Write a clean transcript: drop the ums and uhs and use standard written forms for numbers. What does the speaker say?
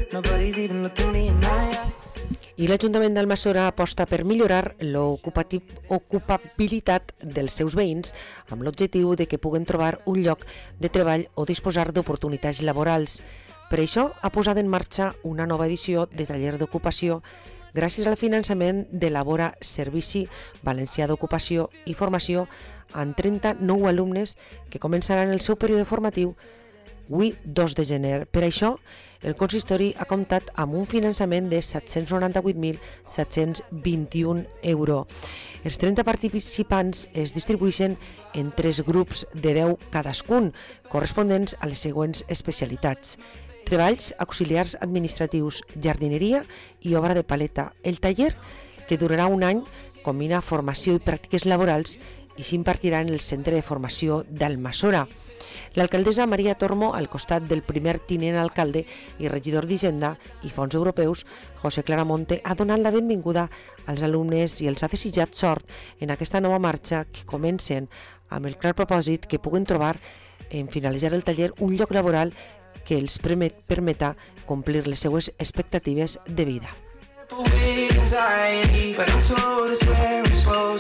I l'Ajuntament d'Almassora aposta per millorar l'ocupabilitat dels seus veïns amb l'objectiu de que puguen trobar un lloc de treball o disposar d'oportunitats laborals. Per això ha posat en marxa una nova edició de taller d'ocupació gràcies al finançament de l'Avora Servici Valencià d'Ocupació i Formació amb 39 alumnes que començaran el seu període formatiu avui 2 de gener. Per això, el consistori ha comptat amb un finançament de 798.721 €. Els 30 participants es distribueixen en 3 grups de 10 cadascun, corresponents a les següents especialitats: treballs auxiliars administratius, jardineria i obra de paleta. El taller, que durarà un any, combina formació i pràctiques laborals i s'impartirà en el Centre de Formació d'Almassora. L'alcaldessa Maria Tormo, al costat del primer tinent alcalde i regidor d'Hisenda i Fons Europeus, José Claramonte, ha donat la benvinguda als alumnes i els ha desitjat sort en aquesta nova marxa que comencen amb el clar propòsit que puguen trobar en finalitzar el taller un lloc laboral que els permeta complir les seues expectatives de vida.